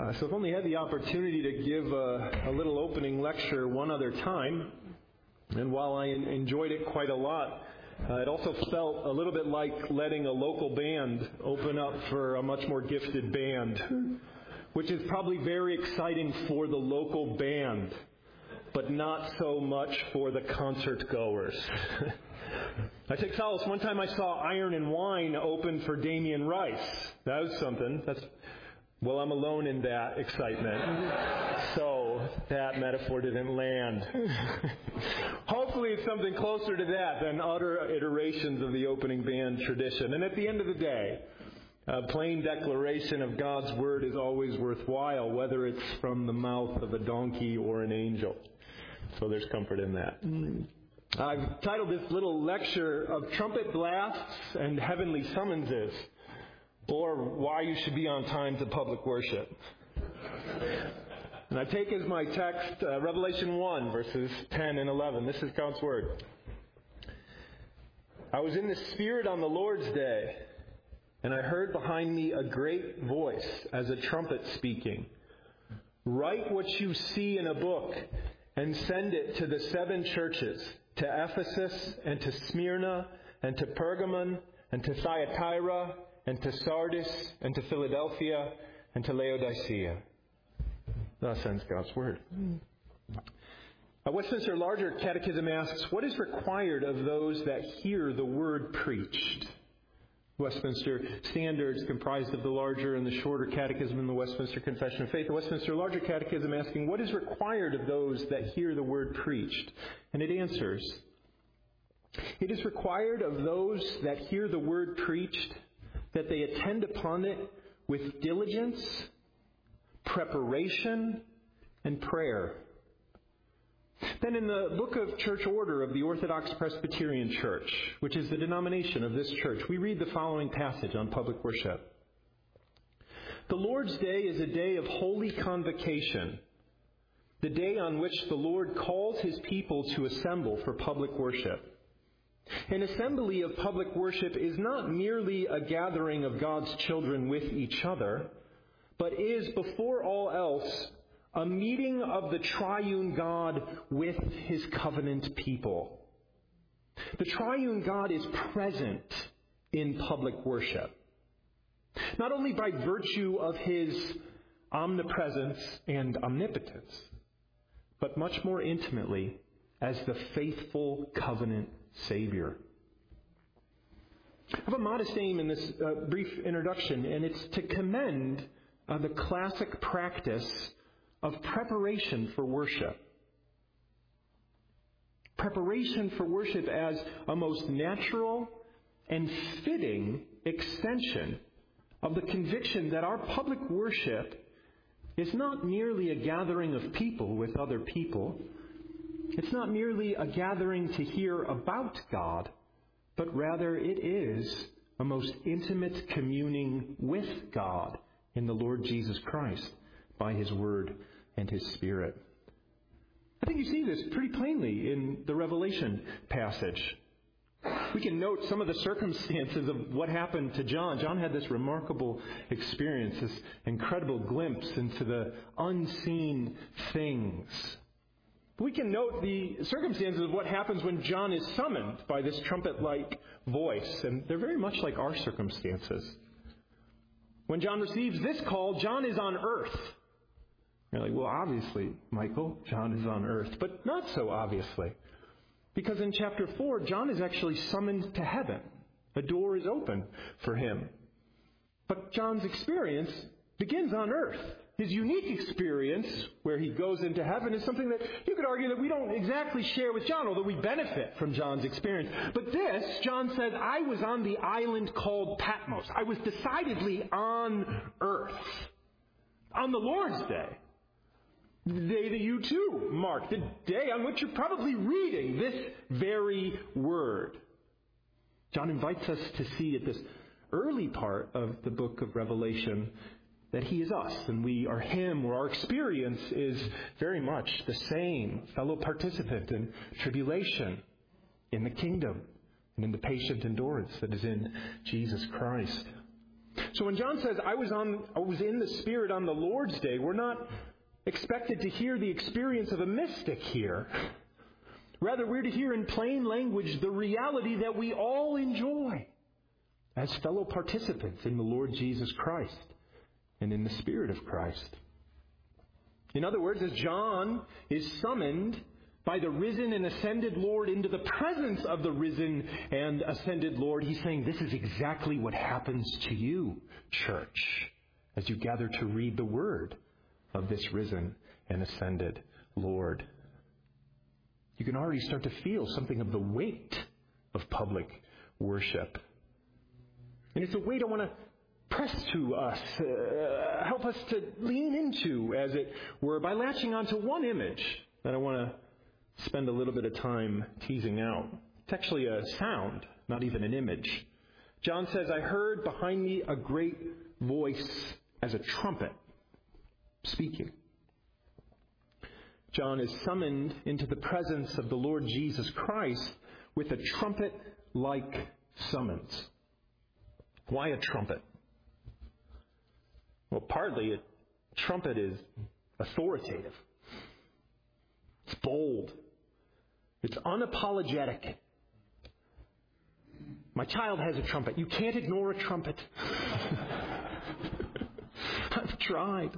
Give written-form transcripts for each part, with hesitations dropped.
So I've only had the opportunity to give a little opening lecture one other time, and while I enjoyed it quite a lot, it also felt a little bit like letting a local band open up for a much more gifted band, which is probably very exciting for the local band, but not so much for the concert goers. I take solace. One time I saw Iron and Wine open for Damien Rice. That was something. Well, I'm alone in that excitement. So that metaphor didn't land. Hopefully it's something closer to that than utter iterations of the opening band tradition. And at the end of the day, a plain declaration of God's Word is always worthwhile, whether it's from the mouth of a donkey or an angel. So there's comfort in that. I've titled this little lecture of Trumpet Blasts and Heavenly Summonses, or Why You Should Be on Time to Public Worship. And I take as my text Revelation 1, verses 10 and 11. This is God's Word. I was in the Spirit on the Lord's day, and I heard behind me a great voice as a trumpet speaking. Write what you see in a book and send it to the 7 churches, to Ephesus and to Smyrna and to Pergamon and to Thyatira and to Sardis and to Philadelphia and to Laodicea. Thus ends God's Word. A Westminster Larger Catechism asks, what is required of those that hear the Word preached? Westminster Standards, comprised of the Larger and the Shorter Catechism and the Westminster Confession of Faith. The Westminster Larger Catechism asking, what is required of those that hear the Word preached? And it answers, it is required of those that hear the Word preached that they attend upon it with diligence, preparation, and prayer. Then in the Book of Church Order of the Orthodox Presbyterian Church, which is the denomination of this church, we read the following passage on public worship. The Lord's Day is a day of holy convocation, the day on which the Lord calls His people to assemble for public worship. An assembly of public worship is not merely a gathering of God's children with each other, but is, before all else, a meeting of the triune God with His covenant people. The triune God is present in public worship, not only by virtue of His omnipresence and omnipotence, but much more intimately as the faithful covenant Savior. I have a modest aim in this brief introduction, and it's to commend the classic practice of preparation for worship. Preparation for worship as a most natural and fitting extension of the conviction that our public worship is not merely a gathering of people with other people. It's not merely a gathering to hear about God, but rather it is a most intimate communing with God in the Lord Jesus Christ by His Word and His Spirit. I think you see this pretty plainly in the Revelation passage. We can note some of the circumstances of what happened to John. John had this remarkable experience, this incredible glimpse into the unseen things. We can note the circumstances of what happens when John is summoned by this trumpet-like voice, and they're very much like our circumstances. When John receives this call, John is on earth. You're like, well, obviously, Michael, John is on earth, but not so obviously. Because in chapter 4, John is actually summoned to heaven. A door is open for him. But John's experience begins on earth. His unique experience, where he goes into heaven, is something that you could argue that we don't exactly share with John, although we benefit from John's experience. But this, John said, I was on the island called Patmos. I was decidedly on earth. On the Lord's Day. The day that you too mark. The day on which you're probably reading this very word. John invites us to see at this early part of the book of Revelation that He is us and we are Him, where our experience is very much the same, fellow participant in tribulation, in the kingdom, and in the patient endurance that is in Jesus Christ. So when John says, I was in the Spirit on the Lord's Day, we're not expected to hear the experience of a mystic here. Rather, we're to hear in plain language the reality that we all enjoy as fellow participants in the Lord Jesus Christ and in the Spirit of Christ. In other words, as John is summoned by the risen and ascended Lord into the presence of the risen and ascended Lord, he's saying this is exactly what happens to you, church, as you gather to read the word of this risen and ascended Lord. You can already start to feel something of the weight of public worship. And it's a weight I want to press to us, help us to lean into, as it were, by latching onto one image that I want to spend a little bit of time teasing out. It's actually a sound, not even an image. John says, I heard behind me a great voice as a trumpet speaking. John is summoned into the presence of the Lord Jesus Christ with a trumpet-like summons. Why a trumpet? Well, partly a trumpet is authoritative. It's bold. It's unapologetic. My child has a trumpet. You can't ignore a trumpet. I've tried.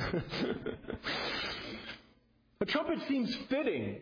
A trumpet seems fitting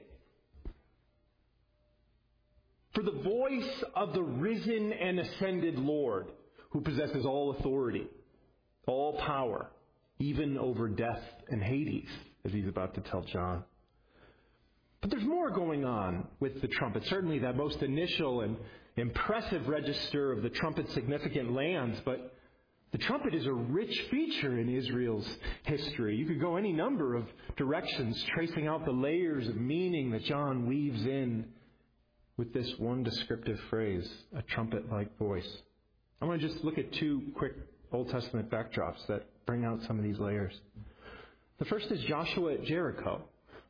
for the voice of the risen and ascended Lord, who possesses all authority, all power, even over death and Hades, as he's about to tell John. But there's more going on with the trumpet. Certainly that most initial and impressive register of the trumpet's significant lands, but the trumpet is a rich feature in Israel's history. You could go any number of directions, tracing out the layers of meaning that John weaves in with this one descriptive phrase, a trumpet-like voice. I want to just look at two quick Old Testament backdrops that bring out some of these layers. The first is Joshua at Jericho.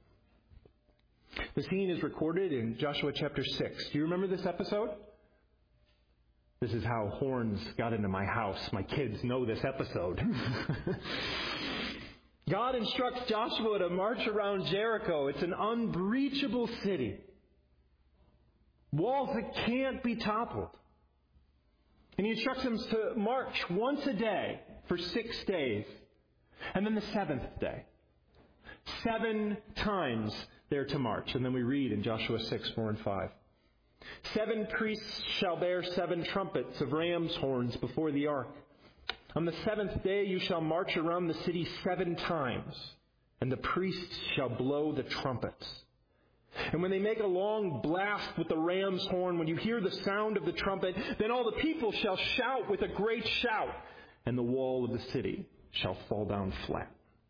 The scene is recorded in Joshua chapter 6. Do you remember this episode? This is how horns got into my house. My kids know this episode. God instructs Joshua to march around Jericho. It's an unbreachable city. Walls that can't be toppled. And he instructs them to march once a day for 6 days. And then the 7th day. 7 times they're to march. And then we read in Joshua 6, 4 and 5. 7 priests shall bear 7 trumpets of ram's horns before the ark. On the 7th day you shall march around the city 7 times, and the priests shall blow the trumpets. And when they make a long blast with the ram's horn, when you hear the sound of the trumpet, then all the people shall shout with a great shout, and the wall of the city shall fall down flat.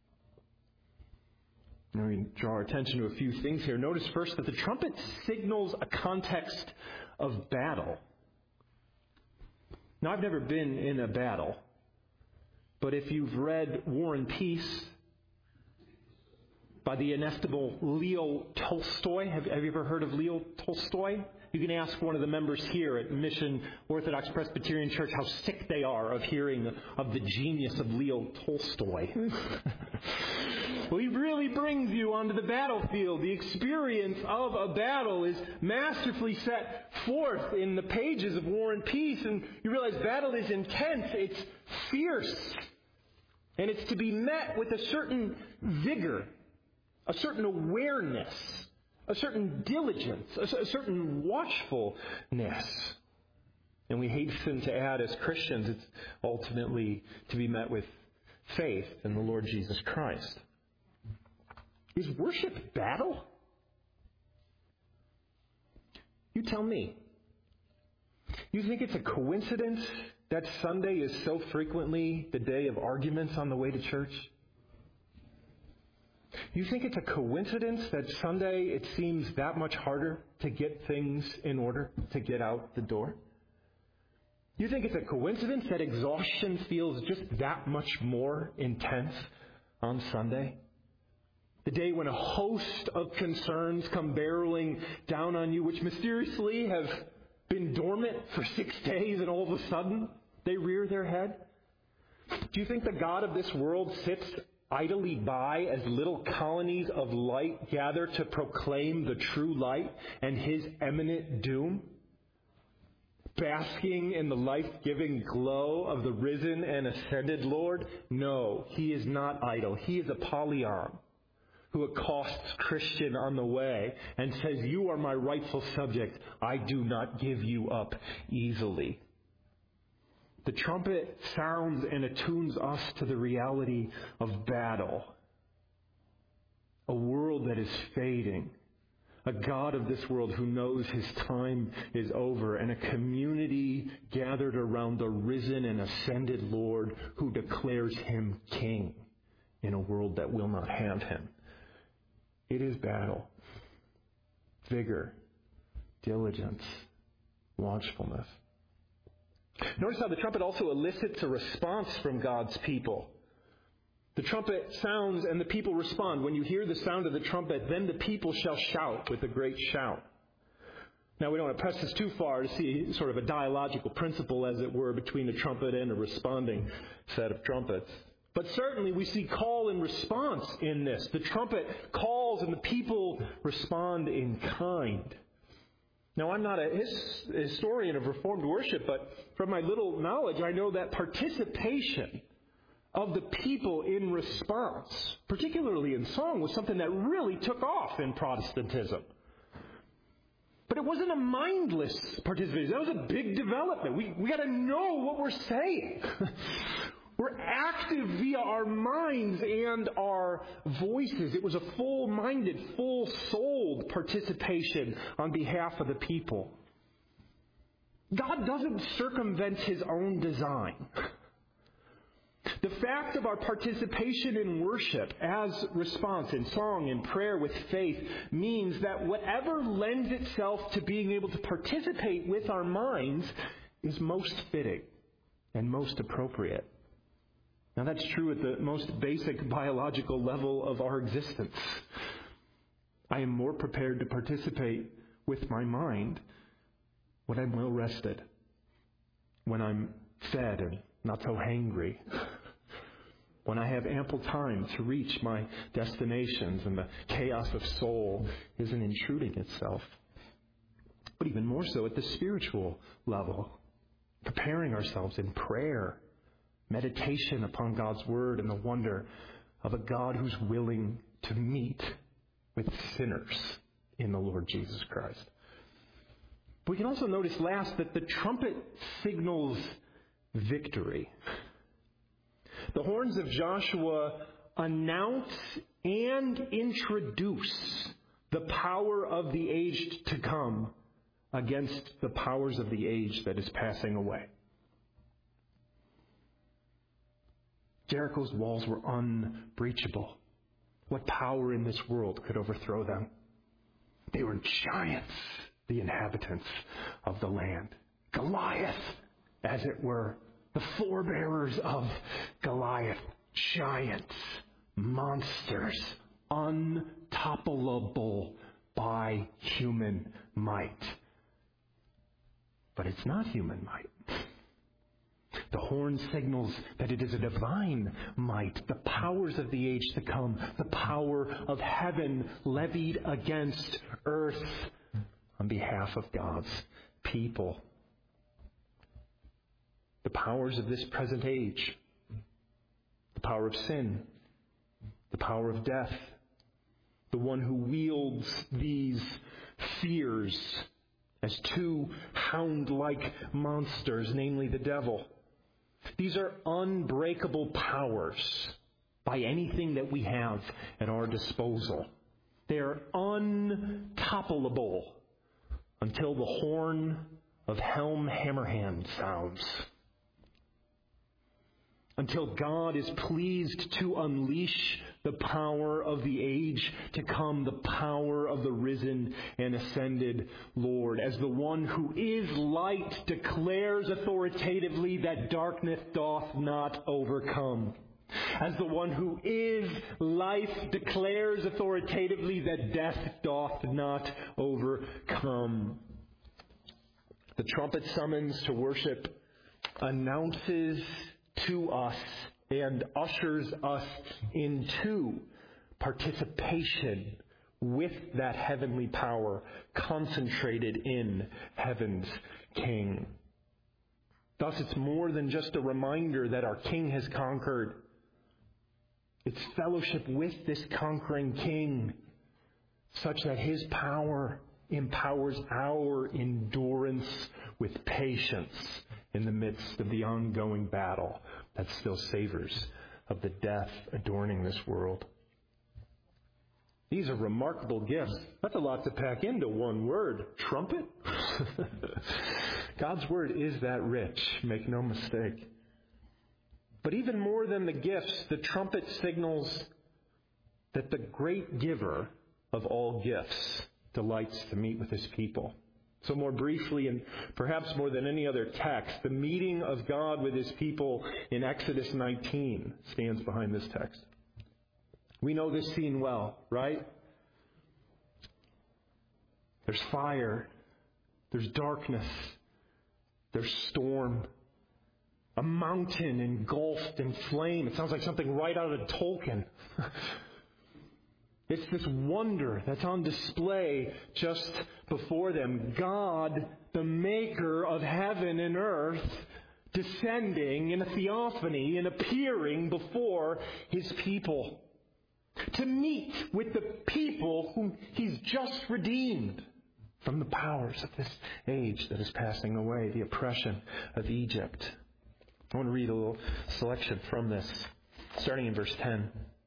Now we draw our attention to a few things here. Notice first that the trumpet signals a context of battle. Now, I've never been in a battle, but if you've read War and Peace by the inestimable Leo Tolstoy, have you ever heard of Leo Tolstoy? You can ask one of the members here at Mission Orthodox Presbyterian Church how sick they are of hearing of the genius of Leo Tolstoy. Well, he really brings you onto the battlefield. The experience of a battle is masterfully set forth in the pages of War and Peace, and you realize battle is intense, it's fierce, and it's to be met with a certain vigor, a certain awareness, a certain diligence, a certain watchfulness. And we hasten to add, as Christians, it's ultimately to be met with faith in the Lord Jesus Christ. Is worship battle? You tell me. You think it's a coincidence that Sunday is so frequently the day of arguments on the way to church? You think it's a coincidence that Sunday it seems that much harder to get things in order, to get out the door? You think it's a coincidence that exhaustion feels just that much more intense on Sunday? The day when a host of concerns come barreling down on you, which mysteriously have been dormant for 6 days, and all of a sudden they rear their head? Do you think the God of this world sits idly by as little colonies of light gather to proclaim the true light and His imminent doom? Basking in the life-giving glow of the risen and ascended Lord? No, He is not idle. He is Apollyon, who accosts Christian on the way and says, "You are my rightful subject. I do not give you up easily." The trumpet sounds and attunes us to the reality of battle. A world that is fading. A God of this world who knows His time is over. And a community gathered around the risen and ascended Lord who declares Him King in a world that will not have Him. It is battle. Vigor. Diligence. Watchfulness. Notice how the trumpet also elicits a response from God's people. The trumpet sounds and the people respond. When you hear the sound of the trumpet, then the people shall shout with a great shout. Now, we don't want to press this too far to see sort of a dialogical principle, as it were, between a trumpet and a responding set of trumpets. But certainly we see call and response in this. The trumpet calls and the people respond in kind. Now, I'm not a historian of Reformed worship, but from my little knowledge, I know that participation of the people in response, particularly in song, was something that really took off in Protestantism. But it wasn't a mindless participation. That was a big development. We got to know what we're saying. We're active via our minds and our voices. It was a full-minded, full-souled participation on behalf of the people. God doesn't circumvent His own design. The fact of our participation in worship as response in song and prayer with faith means that whatever lends itself to being able to participate with our minds is most fitting and most appropriate. Now, that's true at the most basic biological level of our existence. I am more prepared to participate with my mind when I'm well rested, when I'm fed and not so hangry, when I have ample time to reach my destinations and the chaos of soul isn't intruding itself. But even more so at the spiritual level, preparing ourselves in prayer, meditation upon God's Word, and the wonder of a God who's willing to meet with sinners in the Lord Jesus Christ. We can also notice last that the trumpet signals victory. The horns of Joshua announce and introduce the power of the age to come against the powers of the age that is passing away. Jericho's walls were unbreachable. What power in this world could overthrow them? They were giants, the inhabitants of the land. Goliath, as it were, the forebearers of Goliath, giants, monsters, untoppable by human might. But it's not human might. The horn signals that it is a divine might, the powers of the age to come, the power of heaven levied against earth on behalf of God's people. The powers of this present age, the power of sin, the power of death, the one who wields these fears as two hound-like monsters, namely the devil. These are unbreakable powers by anything that we have at our disposal. They are untoppable until the horn of Helm Hammerhand sounds. Until God is pleased to unleash the power of the age to come, the power of the risen and ascended Lord. As the one who is light declares authoritatively that darkness doth not overcome. As the one who is life declares authoritatively that death doth not overcome. The trumpet summons to worship announces to us and ushers us into participation with that heavenly power concentrated in heaven's King. Thus, it's more than just a reminder that our King has conquered. It's fellowship with this conquering King, such that His power empowers our endurance with patience in the midst of the ongoing battle that still savors of the death adorning this world. These are remarkable gifts. That's a lot to pack into one word. Trumpet? God's Word is that rich. Make no mistake. But even more than the gifts, the trumpet signals that the great giver of all gifts delights to meet with His people. So more briefly, and perhaps more than any other text, the meeting of God with His people in Exodus 19 stands behind this text. We know this scene well, right? There's fire. There's darkness. There's storm. A mountain engulfed in flame. It sounds like something right out of Tolkien. It's this wonder that's on display just before them. God, the maker of heaven and earth, descending in a theophany and appearing before His people to meet with the people whom He's just redeemed from the powers of this age that is passing away, the oppression of Egypt. I want to read a little selection from this, starting in verse 10.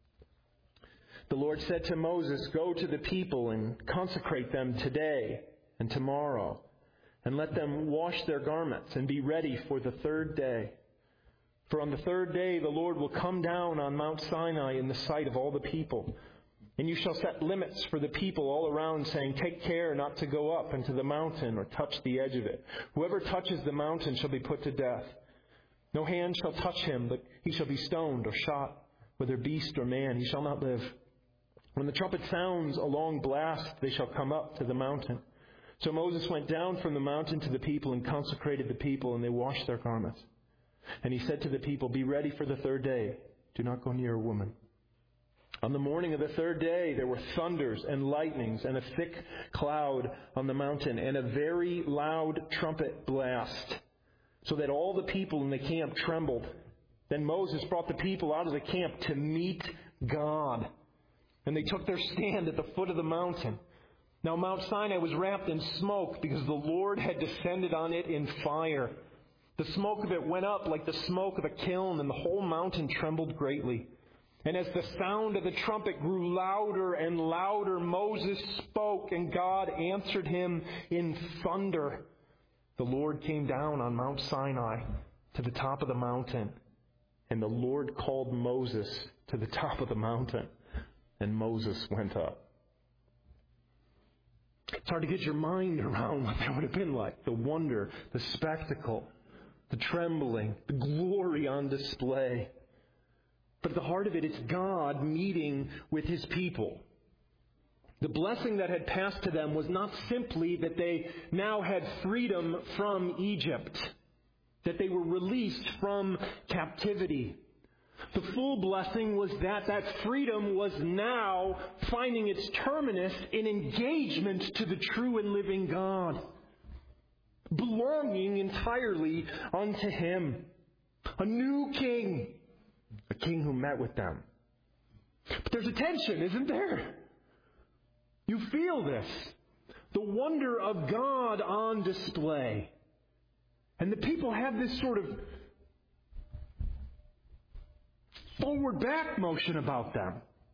The Lord said to Moses, "Go to the people and consecrate them today and tomorrow, and let them wash their garments and be ready for the third day. For on the third day the Lord will come down on Mount Sinai in the sight of all the people. And you shall set limits for the people all around, saying, 'Take care not to go up into the mountain or touch the edge of it. Whoever touches the mountain shall be put to death. No hand shall touch him, but he shall be stoned or shot, whether beast or man, he shall not live. When the trumpet sounds a long blast, they shall come up to the mountain.' So Moses went down from the mountain to the people and consecrated the people, and they washed their garments. And he said to the people, 'Be ready for the third day. Do not go near a woman.' On the morning of the third day, there were thunders and lightnings and a thick cloud on the mountain and a very loud trumpet blast, so that all the people in the camp trembled. Then Moses brought the people out of the camp to meet God. And they took their stand at the foot of the mountain. Now Mount Sinai was wrapped in smoke because the Lord had descended on it in fire. The smoke of it went up like the smoke of a kiln, and the whole mountain trembled greatly. And as the sound of the trumpet grew louder and louder, Moses spoke, and God answered him in thunder. The Lord came down on Mount Sinai to the top of the mountain, and the Lord called Moses to the top of the mountain, and Moses went up." It's hard to get your mind around what that would have been like. The wonder, the spectacle, the trembling, the glory on display. But at the heart of it, it's God meeting with His people. The blessing that had passed to them was not simply that they now had freedom from Egypt, that they were released from captivity. The full blessing was that that freedom was now finding its terminus in engagement to the true and living God, belonging entirely unto Him. A new king, a king who met with them. But there's a tension, isn't there? You feel this. The wonder of God on display. And the people have this sort of forward back motion about them.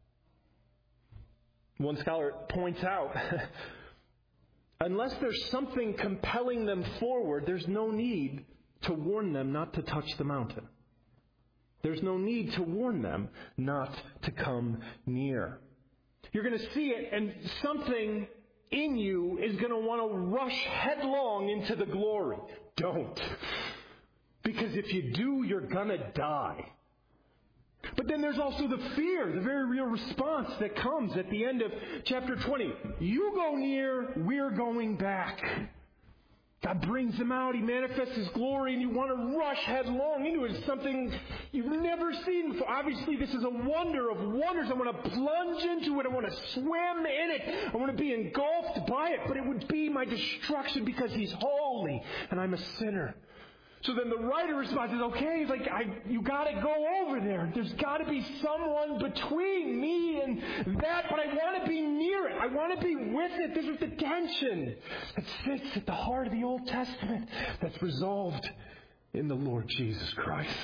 One scholar points out, unless there's something compelling them forward, there's no need to warn them not to touch the mountain. There's no need to warn them not to come near. You're going to see it, and something in you is going to want to rush headlong into the glory. Don't. Because if you do, you're going to die. But then there's also the fear, the very real response that comes at the end of chapter 20. You go near, we're going back. God brings them out. He manifests His glory, and you want to rush headlong into it. It's something you've never seen before. Obviously, this is a wonder of wonders. I want to plunge into it. I want to swim in it. I want to be engulfed by it. But it would be my destruction because He's holy, and I'm a sinner. So then the writer responds, okay, you got to go over there. There's got to be someone between me and that, but I want to be near it. I want to be with it. This is the tension that sits at the heart of the Old Testament that's resolved in the Lord Jesus Christ.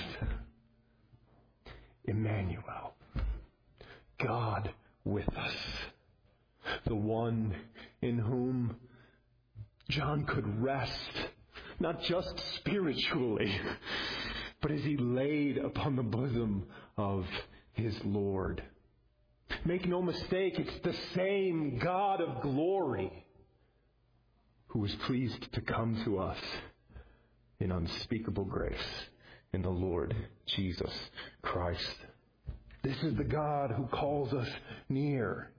Emmanuel, God with us, the one in whom John could rest. Not just spiritually, but as he laid upon the bosom of his Lord. Make no mistake, it's the same God of glory who was pleased to come to us in unspeakable grace in the Lord Jesus Christ. This is the God who calls us near.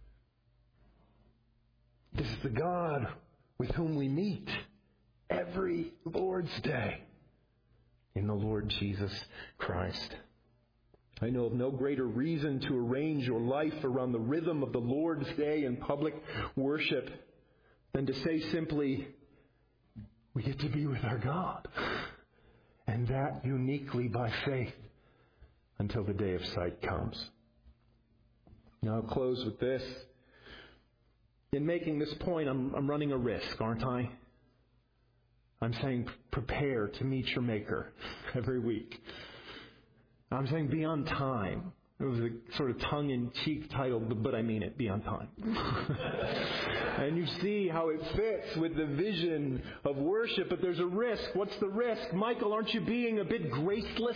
This is the God with whom we meet every Lord's Day in the Lord Jesus Christ. I know of no greater reason to arrange your life around the rhythm of the Lord's Day in public worship than to say simply, we get to be with our God, and that uniquely by faith until the day of sight comes. Now I'll close with this. In making this point, I'm running a risk, aren't I? I'm saying prepare to meet your Maker every week. I'm saying be on time. It was a sort of tongue-in-cheek title, but I mean it, be on time. And you see how it fits with the vision of worship, but there's a risk. What's the risk? Michael, aren't you being a bit graceless?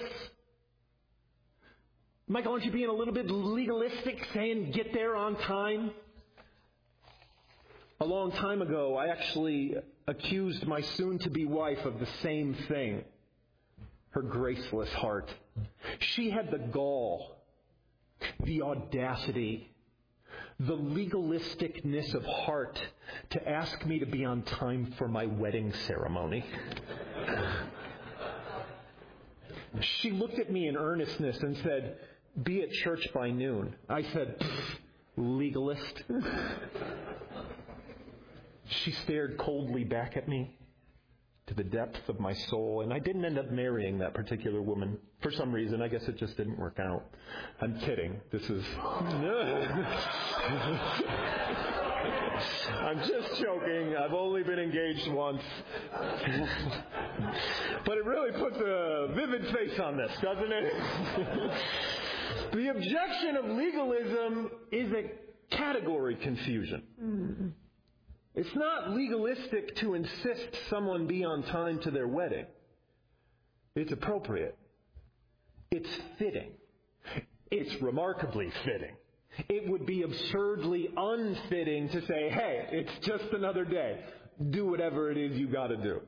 Michael, aren't you being a little bit legalistic, saying get there on time? A long time ago, I actually accused my soon-to-be wife of the same thing. Her graceless heart. She had the gall, the audacity, the legalisticness of heart to ask me to be on time for my wedding ceremony. She looked at me in earnestness and said, be at church by noon. I said, legalist. She stared coldly back at me to the depths of my soul, and I didn't end up marrying that particular woman. For some reason, I guess it just didn't work out. I'm kidding. This is... I'm just joking. I've only been engaged once. But it really puts a vivid face on this, doesn't it? The objection of legalism is a category confusion. It's not legalistic to insist someone be on time to their wedding. It's appropriate. It's fitting. It's remarkably fitting. It would be absurdly unfitting to say, hey, it's just another day. Do whatever it is you got to do.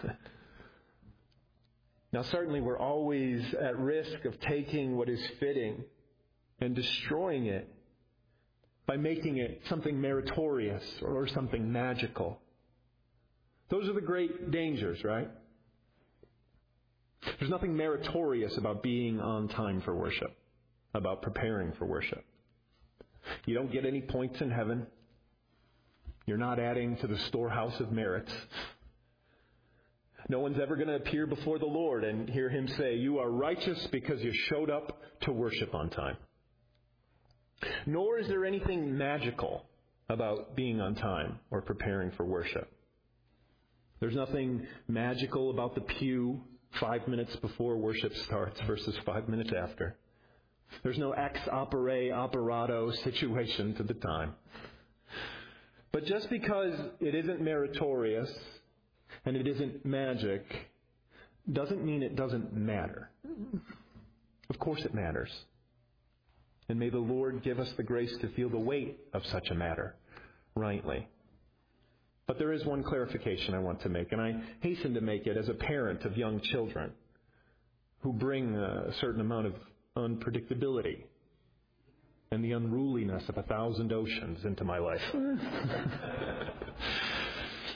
Now, certainly we're always at risk of taking what is fitting and destroying it by making it something meritorious or something magical. Those are the great dangers, right? There's nothing meritorious about being on time for worship, about preparing for worship. You don't get any points in heaven. You're not adding to the storehouse of merits. No one's ever going to appear before the Lord and hear Him say, you are righteous because you showed up to worship on time. Nor is there anything magical about being on time or preparing for worship. There's nothing magical about the pew 5 minutes before worship starts versus 5 minutes after. There's no ex opere operato situation to the time. But just because it isn't meritorious and it isn't magic doesn't mean it doesn't matter. Of course it matters. And may the Lord give us the grace to feel the weight of such a matter rightly. But there is one clarification I want to make, and I hasten to make it as a parent of young children who bring a certain amount of unpredictability and the unruliness of 1,000 oceans into my life.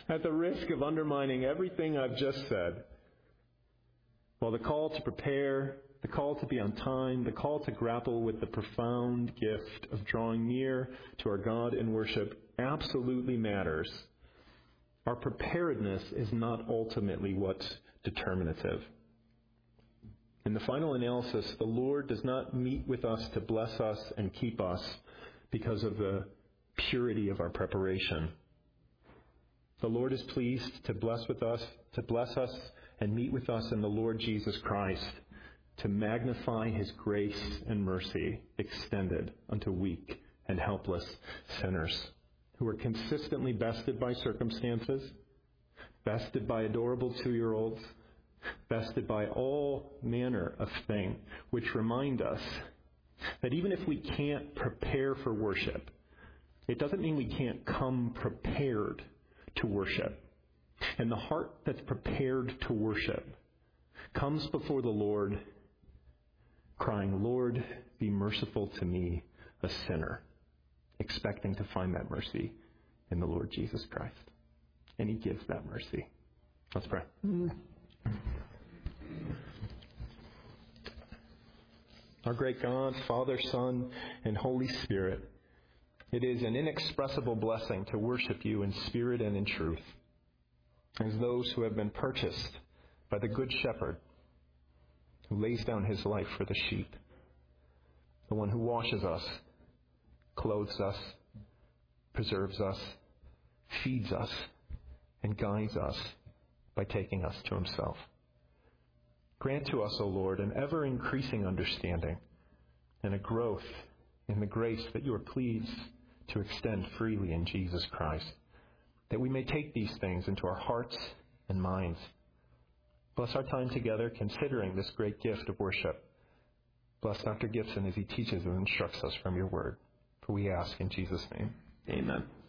at the risk of undermining everything I've just said, while the call to prepare, the call to be on time, the call to grapple with the profound gift of drawing near to our God in worship absolutely matters, our preparedness is not ultimately what's determinative. In the final analysis, the Lord does not meet with us to bless us and keep us because of the purity of our preparation. The Lord is pleased to bless us and meet with us in the Lord Jesus Christ, to magnify his grace and mercy extended unto weak and helpless sinners who are consistently bested by circumstances, bested by adorable 2-year-olds, bested by all manner of thing, which remind us that even if we can't prepare for worship, it doesn't mean we can't come prepared to worship. And the heart that's prepared to worship comes before the Lord crying, "Lord, be merciful to me, a sinner," expecting to find that mercy in the Lord Jesus Christ. And he gives that mercy. Let's pray. Our great God, Father, Son, and Holy Spirit, it is an inexpressible blessing to worship you in spirit and in truth, as those who have been purchased by the Good Shepherd, who lays down his life for the sheep, the one who washes us, clothes us, preserves us, feeds us, and guides us by taking us to himself. Grant to us, O Lord, an ever-increasing understanding and a growth in the grace that you are pleased to extend freely in Jesus Christ, that we may take these things into our hearts and minds. Bless our time together considering this great gift of worship. Bless Dr. Gibson as he teaches and instructs us from your word. For we ask in Jesus' name. Amen.